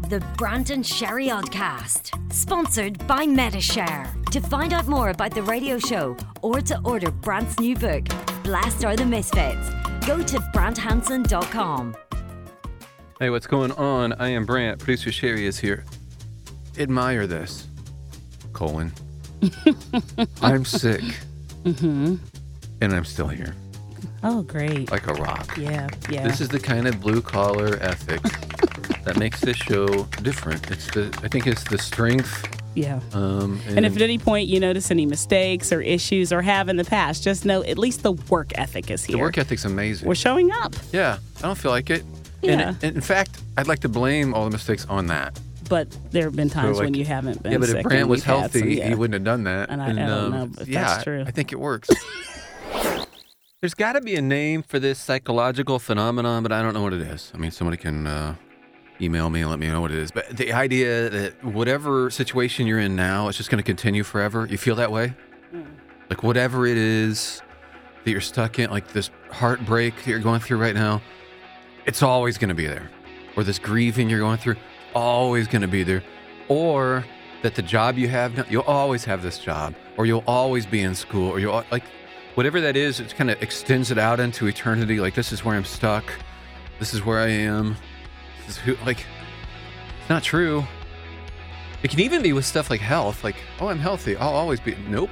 The Brant and Sherry Oddcast, sponsored by Metashare. To find out more about the radio show or to order Brant's new book, Blessed Are the Misfits, go to branthanson.com. Hey, what's going on? I am Brant. Producer Sherry is here. Admire this. : I'm sick. And I'm still here. Oh, great. Like a rock. Yeah. This is the kind of blue-collar ethic that makes this show different. I think it's the strength. Yeah. And if at any point you notice any mistakes or issues or have in the past, just know at least the work ethic is here. The work ethic's amazing. We're showing up. Yeah. I don't feel like it. Yeah. And in fact, I'd like to blame all the mistakes on that. But there have been times when you haven't been sick. Yeah, but sick if Brant was we've had healthy, some, he wouldn't have done that. And I don't know if that's true. I think it works. There's got to be a name for this psychological phenomenon, but I don't know what it is. I mean, somebody can email me and let me know what it is. But the idea that whatever situation you're in now, it's just going to continue forever. You feel that way? Like whatever it is that you're stuck in, like this heartbreak that you're going through right now, it's always going to be there. Or this grieving you're going through, always going to be there. Or that the job you have now, you'll always have this job. Or you'll always be in school. Or you'll, like, whatever that is, it kind of extends it out into eternity. Like, this is where I'm stuck. This is where I am. This is who, like, it's not true. It can even be with stuff like health. Like, oh, I'm healthy. I'll always be. Nope.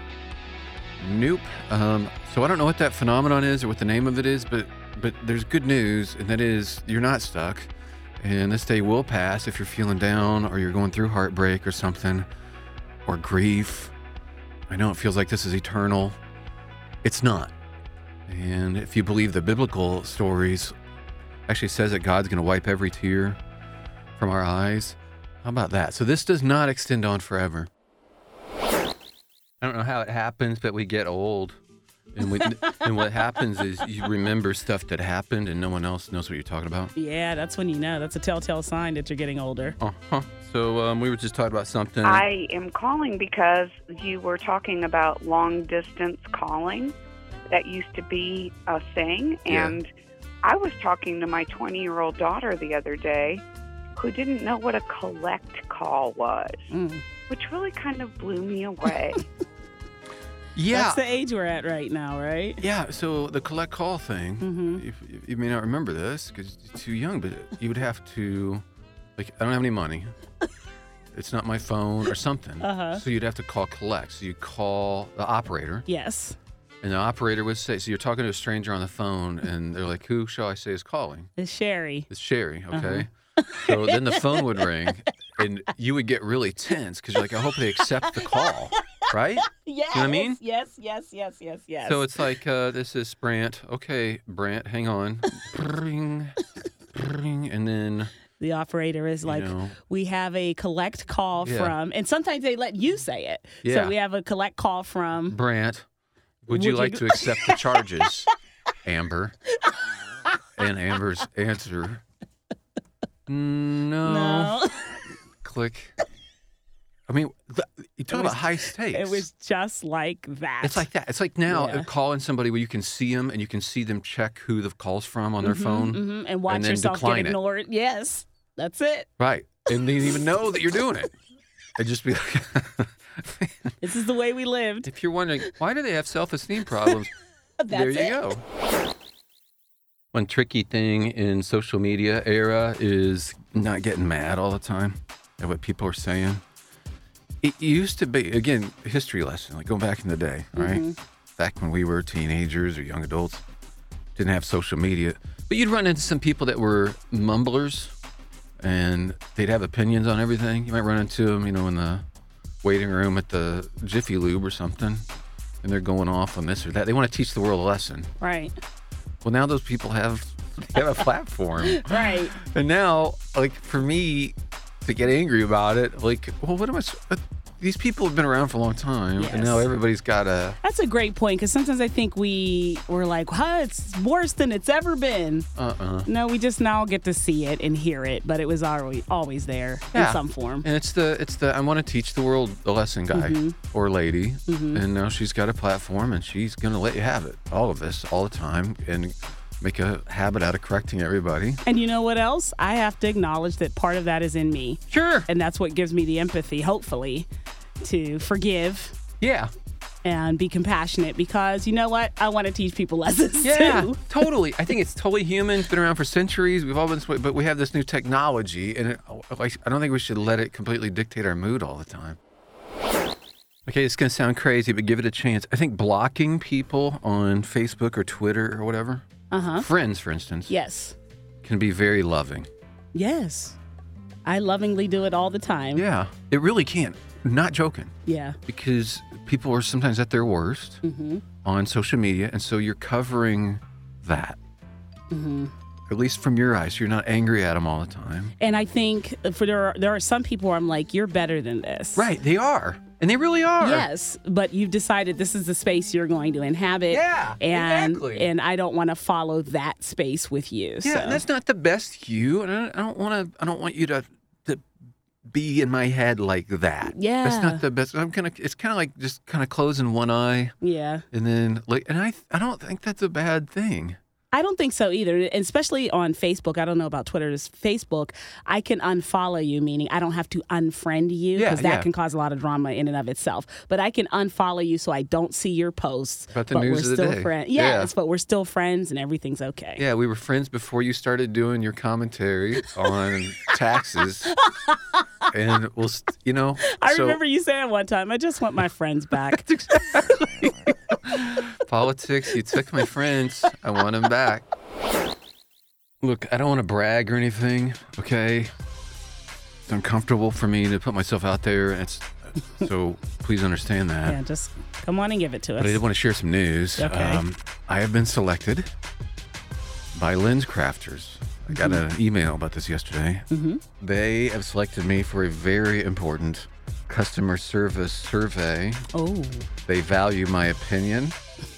So I don't know what that phenomenon is or what the name of it is, but there's good news, and that is you're not stuck. And this day will pass if you're feeling down or you're going through heartbreak or something, or grief. I know it feels like this is eternal. It's not. And if you believe the biblical stories, actually says that God's going to wipe every tear from our eyes. How about that? So this does not extend on forever. I don't know how it happens, but we get old. And what happens is you remember stuff that happened and no one else knows what you're talking about. Yeah, that's when you know. That's a telltale sign that you're getting older. So we were just talking about something. I am calling because you were talking about long-distance calling. That used to be a thing. And I was talking to my 20-year-old daughter the other day who didn't know what a collect call was, which really kind of blew me away. Yeah. That's the age we're at right now, right? Yeah, so the collect call thing, you may not remember this because you're too young, but you would have to, like, I don't have any money. It's not my phone or something. So you'd have to call collect. So you call the operator. Yes. And the operator would say, so you're talking to a stranger on the phone, and they're like, who shall I say is calling? It's Sherry. It's Sherry, okay. So then the phone would ring, and you would get really tense because you're like, I hope they accept the call. Right? Yes. You know what I mean? Yes. So it's like, this is Brant. Okay, Brant, hang on. Bring, and then the operator is like, we have a collect call from, and sometimes they let you say it. Yeah. So we have a collect call from Brant. Would you like to accept the charges, Amber? And Amber's answer, no. Click. I mean, you talk about high stakes. It was just like that. It's like that. It's like now calling somebody where you can see them and you can see them check who the call's from on their phone. And watch yourself get ignored. Yes, that's it. Right. And they didn't even know that you're doing it. They'd just be like... This is the way we lived. If you're wondering, why do they have self-esteem problems? There you go. One tricky thing in social media era is not getting mad all the time at what people are saying. It used to be, again, a history lesson, like going back in the day, right? Back when we were teenagers or young adults, didn't have social media. But you'd run into some people that were mumblers, and they'd have opinions on everything. You might run into them, in the waiting room at the Jiffy Lube or something, and they're going off on this or that. They want to teach the world a lesson. Right. Well, now those people have a platform. Right. And now, like, for me to get angry about it, like, well, what am I... These people have been around for a long time, and now everybody's got a... That's a great point, because sometimes I think we're like, it's worse than it's ever been. No, we just now get to see it and hear it, but it was always there in some form. And it's the I want to teach the world a lesson guy or lady, and now she's got a platform, and she's going to let you have it. All of this, all the time, and make a habit out of correcting everybody. And you know what else? I have to acknowledge that part of that is in me. Sure. And that's what gives me the empathy, hopefully, to forgive. Yeah. And be compassionate because, you know what? I want to teach people lessons too. Totally. I think it's totally human. It's been around for centuries. We've all been, but we have this new technology, and I don't think we should let it completely dictate our mood all the time. Okay, it's going to sound crazy, but give it a chance. I think blocking people on Facebook or Twitter or whatever, friends, for instance, yes, can be very loving. Yes. I lovingly do it all the time. Yeah, it really can. Not joking. Yeah. Because people are sometimes at their worst on social media, and so you're covering that. At least from your eyes. You're not angry at them all the time. And I think there are some people where I'm like, you're better than this. Right, they are. And they really are. Yes, but you've decided this is the space you're going to inhabit. Yeah, exactly. And I don't want to follow that space with you. Yeah, so. that's not the best you. And I don't want you to be in my head like that. Yeah. That's not the best. It's kind of like just kind of closing one eye. Yeah. And then I don't think that's a bad thing. I don't think so either, and especially on Facebook. I don't know about Twitter. It's Facebook, I can unfollow you, meaning I don't have to unfriend you because that can cause a lot of drama in and of itself. But I can unfollow you so I don't see your posts. About the news of the day. Friends. Yes, but we're still friends and everything's okay. Yeah, we were friends before you started doing your commentary on taxes. And I remember you saying one time, I just want my friends back. Exactly. Politics, you took my friends. I want them back. Look, I don't want to brag or anything, okay? It's uncomfortable for me to put myself out there. So please understand that. Yeah, just come on and give it to us. But I did want to share some news. Okay. I have been selected by Lens Crafters. I got an email about this yesterday. They have selected me for a very important customer service survey. Oh. They value my opinion.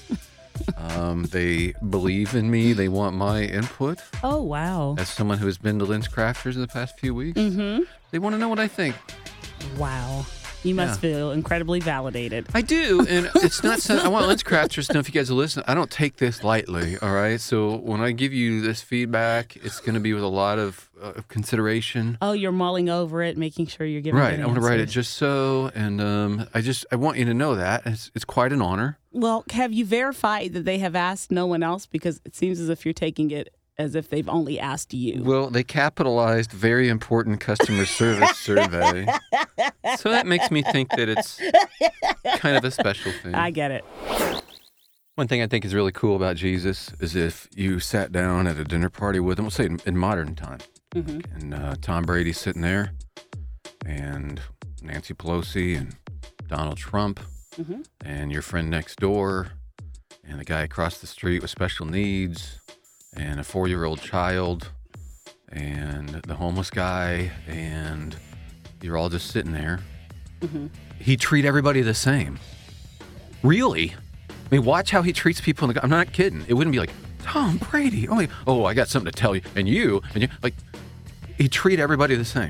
They believe in me. They want my input. Oh, wow. As someone who has been to Lens Crafters in the past few weeks, they want to know what I think. Wow. You must feel incredibly validated. I do, and it's not. I want Lens Crafters to know, if you guys are listening, I don't take this lightly, all right? So when I give you this feedback, it's going to be with a lot of consideration. Oh, you're mulling over it, making sure you're giving right. I want to write it just so, and I want you to know that. It's quite an honor. Well, have you verified that they have asked no one else? Because it seems as if you're taking it as if they've only asked you. Well, they capitalized very important customer service survey. So that makes me think that it's kind of a special thing. I get it. One thing I think is really cool about Jesus is if you sat down at a dinner party with him, we'll say in modern time, and Tom Brady's sitting there, and Nancy Pelosi and Donald Trump, and your friend next door, and the guy across the street with special needs, and a 4-year-old child, and the homeless guy, and you're all just sitting there. He'd treat everybody the same. Really? I mean, watch how he treats people. I'm not kidding. It wouldn't be like, Tom Brady, oh, I got something to tell you. And you. Like, he'd treat everybody the same.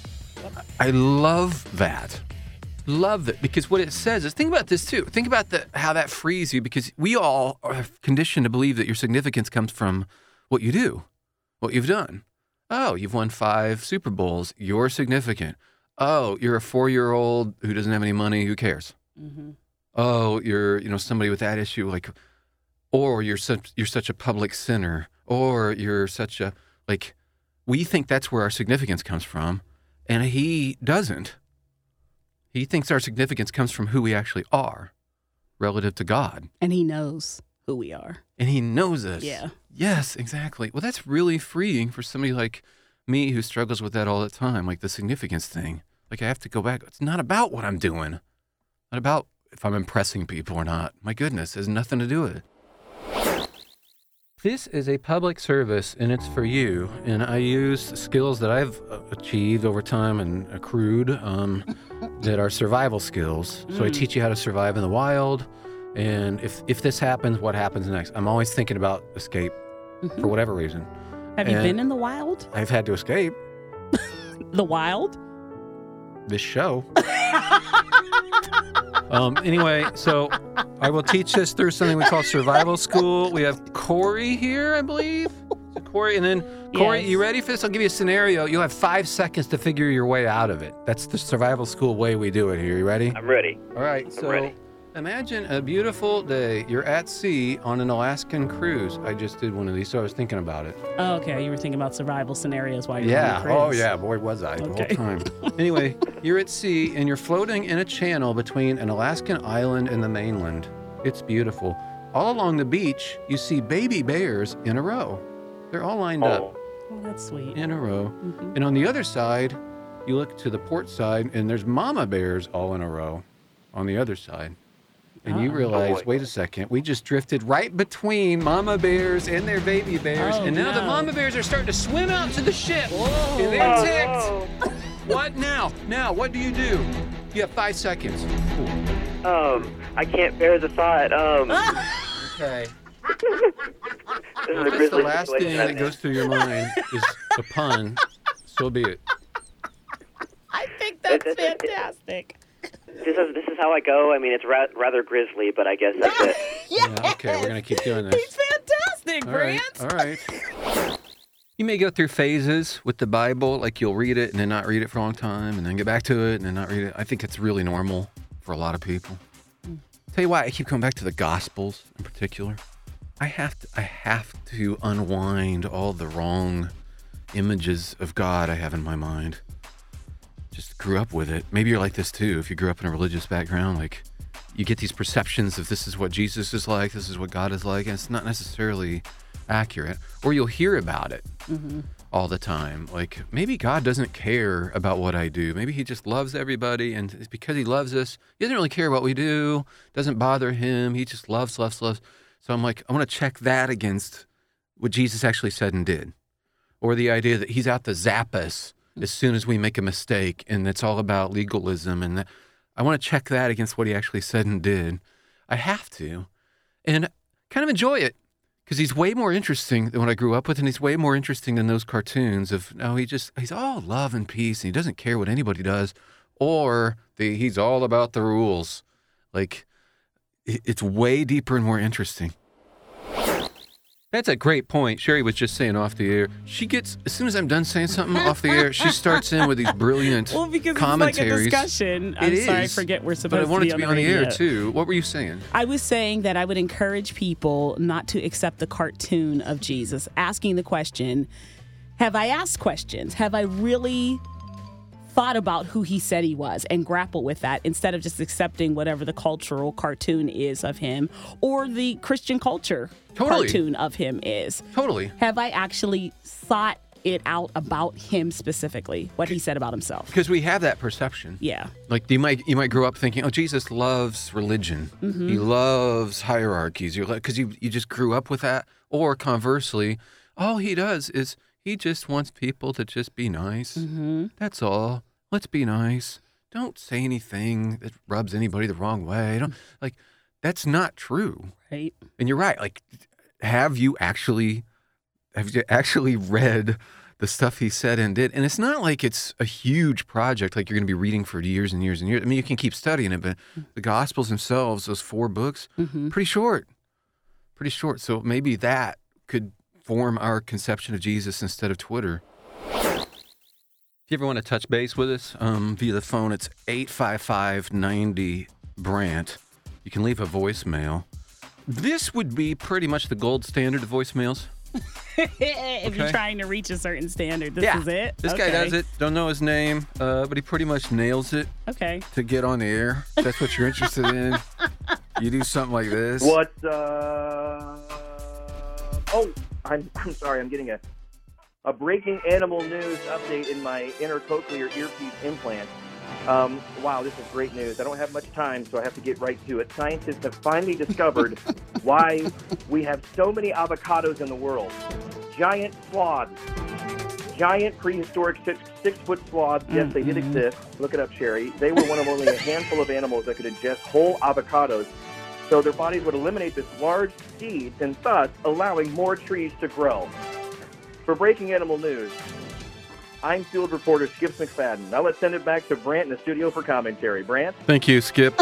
I love that. Love that, because what it says is, think about this too. Think about how that frees you, because we all are conditioned to believe that your significance comes from what you do, what you've done. Oh, you've won 5 Super Bowls. You're significant. Oh, you're a 4-year-old who doesn't have any money. Who cares? Oh, you're somebody with that issue, or you're such a public sinner, or you're such a we think that's where our significance comes from, and he doesn't. He thinks our significance comes from who we actually are relative to God. And he knows who we are. And he knows us. Yeah. Yes, exactly. Well, that's really freeing for somebody like me who struggles with that all the time, like the significance thing. I have to go back. It's not about what I'm doing. Not about if I'm impressing people or not. My goodness, it has nothing to do with it. This is a public service, and it's for you. And I use skills that I've achieved over time and accrued that are survival skills. So I teach you how to survive in the wild. And if this happens, what happens next? I'm always thinking about escape for whatever reason. Have you been in the wild? I've had to escape. The wild? this show. Anyway, so I will teach us through something we call survival school. We have Corey here, I believe. So Corey, and then Corey, you ready for this? I'll give you a scenario. You'll have 5 seconds to figure your way out of it. That's the survival school way we do it here. You ready? I'm ready. All right, so ready. Imagine a beautiful day. You're at sea on an Alaskan cruise. I just did one of these, so I was thinking about it. Oh, okay. You were thinking about survival scenarios while you're on the cruise. Oh yeah, boy was I the whole time. Anyway, you're at sea and you're floating in a channel between an Alaskan island and the mainland. It's beautiful. All along the beach, you see baby bears in a row. They're all lined up. Oh, that's sweet. In a row. Mm-hmm. And on the other side, you look to the port side and there's mama bears all in a row on the other side. And you realize, wait a second, we just drifted right between mama bears and their baby bears. And now the mama bears are starting to swim out to the ship. Whoa. And they're ticked. What now? Now, what do? You have 5 seconds. I can't bear the thought. Okay. If the last thing that goes through your mind is a pun, so be it. I think that's fantastic. This is how I go. I mean, it's rather grisly, but I guess that's it. Yes. Okay, we're going to keep doing this. He's fantastic, Brant. All right. You may go through phases with the Bible, like you'll read it and then not read it for a long time and then get back to it and then not read it. I think it's really normal for a lot of people. Tell you why I keep coming back to the Gospels in particular. I have to unwind all the wrong images of God I have in my mind. Just grew up with it. Maybe you're like this too. If you grew up in a religious background, like you get these perceptions of this is what Jesus is like, this is what God is like, and it's not necessarily accurate. Or you'll hear about it all the time. Like maybe God doesn't care about what I do. Maybe he just loves everybody, and it's because he loves us. He doesn't really care what we do. Doesn't bother him. He just loves. So I'm like, I want to check that against what Jesus actually said and did. Or the idea that he's out to zap us as soon as we make a mistake, and it's all about legalism. And I want to check that against what he actually said and did. I have to. And kind of enjoy it, because he's way more interesting than what I grew up with, and he's way more interesting than those cartoons of, no, he's all love and peace, and he doesn't care what anybody does, or he's all about the rules. Like, it's way deeper and more interesting. That's a great point. Sherry was just saying off the air. She gets, as soon as I'm done saying something off the air, she starts in with these brilliant commentaries. It's like a discussion. I'm sorry, I forget we're supposed to be on the radio. But I wanted to be on the air, too. What were you saying? I was saying that I would encourage people not to accept the cartoon of Jesus, asking the question, have I asked questions? Have I really thought about who he said he was and grapple with that instead of just accepting whatever the cultural cartoon is of him or the Christian culture cartoon of him is. Totally. Have I actually thought it out about him specifically, what he said about himself? Because we have that perception. Yeah. Like you might grow up thinking, oh, Jesus loves religion. Mm-hmm. He loves hierarchies. Because you just grew up with that. Or conversely, all he does is he just wants people to just be nice. Mm-hmm. That's all. Let's be nice. Don't say anything that rubs anybody the wrong way. That's not true. Right. And you're right. Like, have you actually read the stuff he said and did? And it's not like it's a huge project, like you're going to be reading for years and years and years. I mean, you can keep studying it, but the Gospels themselves, those 4 books, pretty short. So maybe that could form our conception of Jesus instead of Twitter. If you ever want to touch base with us via the phone, it's 855-90-BRANT. You can leave a voicemail. This would be pretty much the gold standard of voicemails. If you're trying to reach a certain standard, this is it? This guy does it. Don't know his name, but he pretty much nails it to get on the air. That's what you're interested in. You do something like this. What? I'm sorry. I'm getting a breaking animal news update in my intercochlear earpiece implant. Wow, this is great news. I don't have much time, so I have to get right to it. Scientists have finally discovered why we have so many avocados in the world. Giant sloths. Giant prehistoric six-foot sloths. Yes, they did exist. Look it up, Sherry. They were one of only a handful of animals that could ingest whole avocados. So their bodies would eliminate this large seed and thus allowing more trees to grow. For breaking animal news, I'm field reporter Skip McFadden. Now let's send it back to Brant in the studio for commentary. Brant? Thank you, Skip.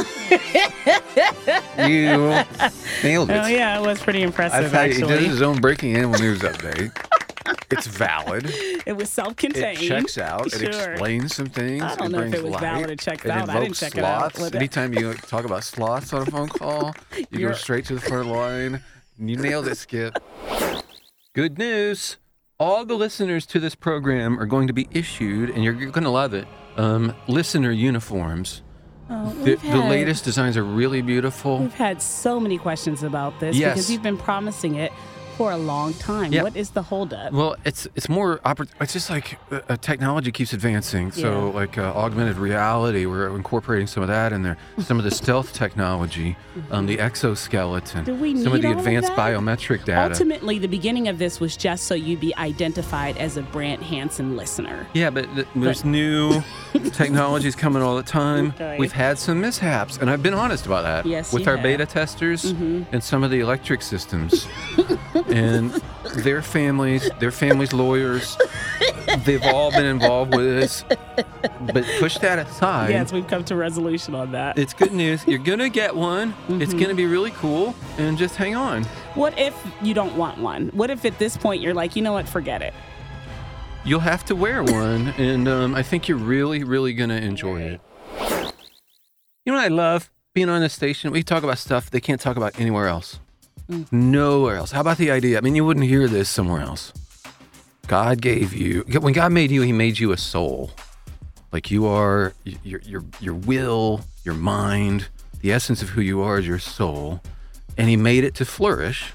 You nailed it. Oh, yeah, it was pretty impressive, He did actually. his own breaking animal news update. It's valid. It was self-contained. It checks out. Sure. It explains some things. I don't know if it was valid or checked out. I didn't check it out. Anytime you talk about sloths on a phone call, you go straight to the front line. You nailed it, Skip. Good news. All the listeners to this program are going to be issued, and you're going to love it, listener uniforms. Oh, The latest designs are really beautiful. We've had so many questions about this because you've been promising it for a long time. Yeah. What is the holdup? Well, it's more it's just like technology keeps advancing. So like augmented reality, we're incorporating some of that in there. Some of the stealth technology, the exoskeleton, Do we some of need the all of advanced that? biometric data. Ultimately, the beginning of this was just so you'd be identified as a Brant Hansen listener. Yeah, but there's new technologies coming all the time. Okay. We've had some mishaps, and I've been honest about that. Yes, with you our have. beta testers and some of the electric systems. And their families, lawyers, they've all been involved with this. But push that aside. Yes, we've come to resolution on that. It's good news. You're going to get one. It's going to be really cool. And just hang on. What if you don't want one? What if at this point you're like, you know what, forget it? You'll have to wear one. And I think you're really, really going to enjoy it. You know what I love? Being on this station, we talk about stuff they can't talk about anywhere else. Nowhere else. How about the idea? I mean, you wouldn't hear this somewhere else. God gave you, when God made you, he made you a soul. Like you are, your will, your mind, the essence of who you are is your soul. And he made it to flourish.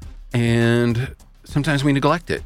And sometimes we neglect it.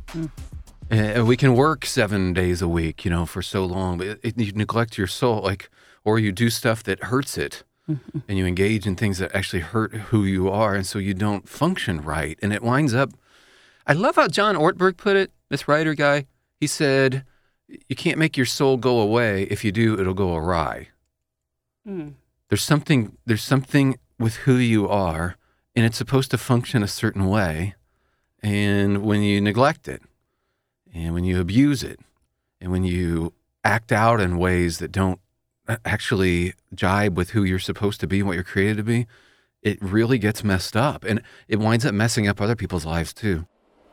We can work 7 days a week, for so long, but you neglect your soul, or you do stuff that hurts it. And you engage in things that actually hurt who you are, and so you don't function right. And it winds up, I love how John Ortberg put it, this writer guy. He said, you can't make your soul go away. If you do, it'll go awry. There's something with who you are, and it's supposed to function a certain way. And when you neglect it, and when you abuse it, and when you act out in ways that don't actually jibe with who you're supposed to be and what you're created to be, it really gets messed up. And it winds up messing up other people's lives too.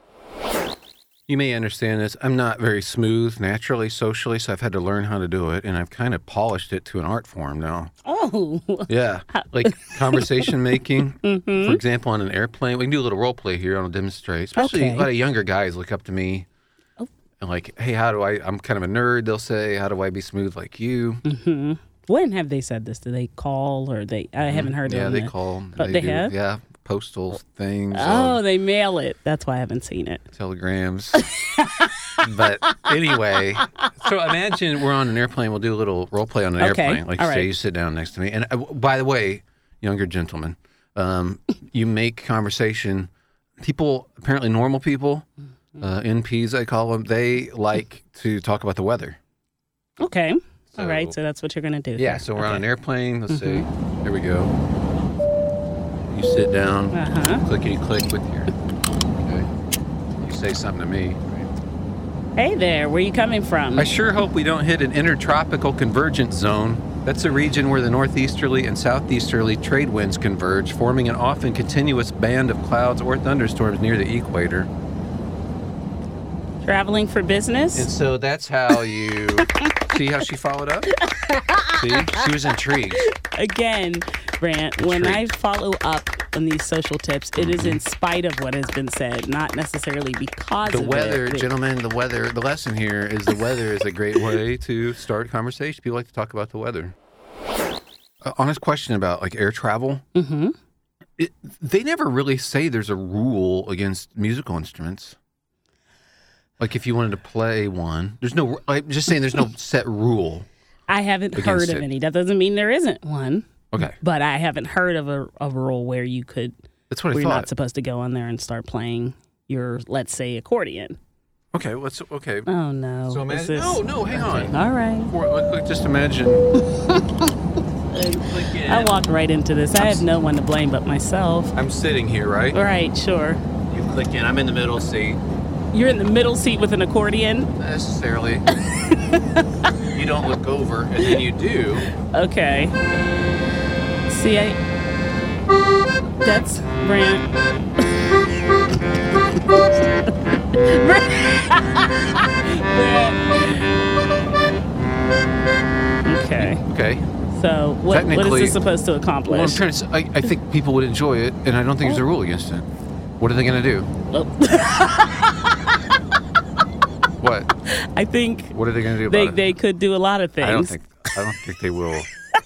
You may understand this. I'm not very smooth naturally, socially, so I've had to learn how to do it. And I've kind of polished it to an art form now. Oh. Yeah. Like conversation making, for example, on an airplane. We can do a little role play here on a demonstrate. Especially a lot of younger guys look up to me. And like, hey, I'm kind of a nerd, they'll say, how do I be smooth like you? When have they said this? Do they call or I haven't heard of them. Yeah, they call. Oh, they have? Yeah, postal things. Oh, they mail it. That's why I haven't seen it. Telegrams. But anyway, so imagine we're on an airplane. We'll do a little role play on an airplane. Like, say you sit down next to me. And by the way, younger gentlemen, you make conversation. People, apparently normal people, NPs, I call them, they like to talk about the weather. Okay. All right. So that's what you're going to do. Yeah. So we're on an airplane. Let's see. Here we go. You sit down. Clickety click with your. Okay. You say something to me. Hey there. Where are you coming from? I sure hope we don't hit an intertropical convergence zone. That's a region where the northeasterly and southeasterly trade winds converge, forming an often continuous band of clouds or thunderstorms near the equator. Traveling for business? And so that's how you... See how she followed up? See? She was intrigued. Again, Brant, when I follow up on these social tips, it is in spite of what has been said, not necessarily because of it. The weather, gentlemen, the lesson here is the weather is a great way to start a conversation. People like to talk about the weather. Honest question about like air travel. They never really say there's a rule against musical instruments. Like if you wanted to play one, there's no. I'm just saying, there's no set rule. I haven't heard of any. That doesn't mean there isn't one. Okay. But I haven't heard of a rule where you could. That's what I thought. You're not supposed to go on there and start playing your, let's say, accordion. Okay. Okay. Oh no. So imagine. No. Hang on. All right. Just imagine. I walked right into this. I have no one to blame but myself. I'm sitting here, right? Right. Sure. You click in. I'm in the middle seat. You're in the middle seat with an accordion? Not necessarily. You don't look over, and then you do. Okay. See, that's Brant. Okay. So what is this supposed to accomplish? Well, I'm trying to. I think people would enjoy it, and I don't think there's a rule against it. What are they going to do? What? I think. What are they going to do about it? They could do a lot of things. I don't think they will.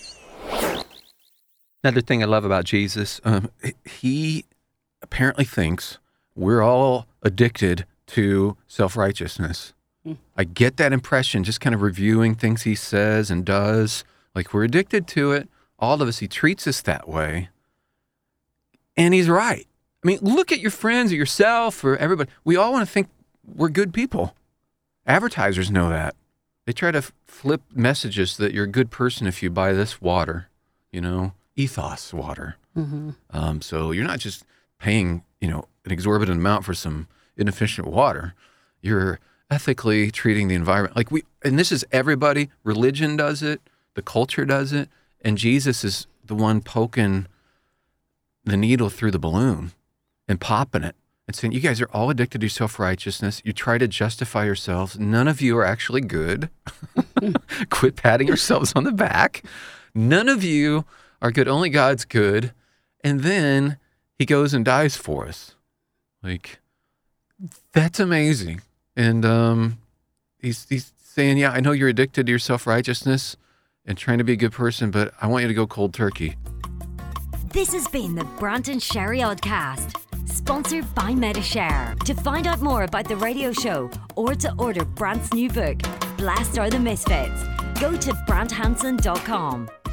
Another thing I love about Jesus, he apparently thinks we're all addicted to self-righteousness. I get that impression just kind of reviewing things he says and does. Like we're addicted to it. All of us, he treats us that way. And he's right. I mean, look at your friends or yourself or everybody. We all want to think we're good people. Advertisers know that. They try to flip messages that you're a good person if you buy this water, ethos water. Mm-hmm. So you're not just paying, an exorbitant amount for some inefficient water. You're ethically treating the environment. And this is everybody. Religion does it. The culture does it. And Jesus is the one poking the needle through the balloon and popping it and saying, you guys are all addicted to self-righteousness. You try to justify yourselves. None of you are actually good. Quit patting yourselves on the back. None of you are good. Only God's good. And then he goes and dies for us. That's amazing. And he's saying, yeah, I know you're addicted to your self-righteousness and trying to be a good person, but I want you to go cold turkey. This has been the Brant and Sherry Oddcast, sponsored by Medi-Share. To find out more about the radio show or to order Brant's new book, Blessed Are the Misfits, go to branthanson.com.